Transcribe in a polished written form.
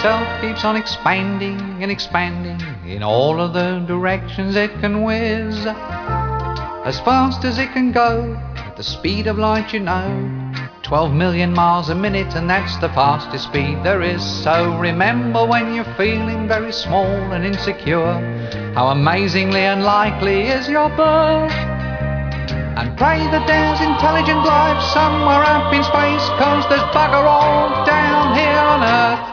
itself keeps on expanding and expanding in all of the directions it can whiz. As fast as it can go, at the speed of light, you know, 12 million miles a minute, and that's the fastest speed there is. So remember, when you're feeling very small and insecure, how amazingly unlikely is your birth. And pray that there's intelligent life somewhere up in space, 'cause there's bugger all down here on Earth.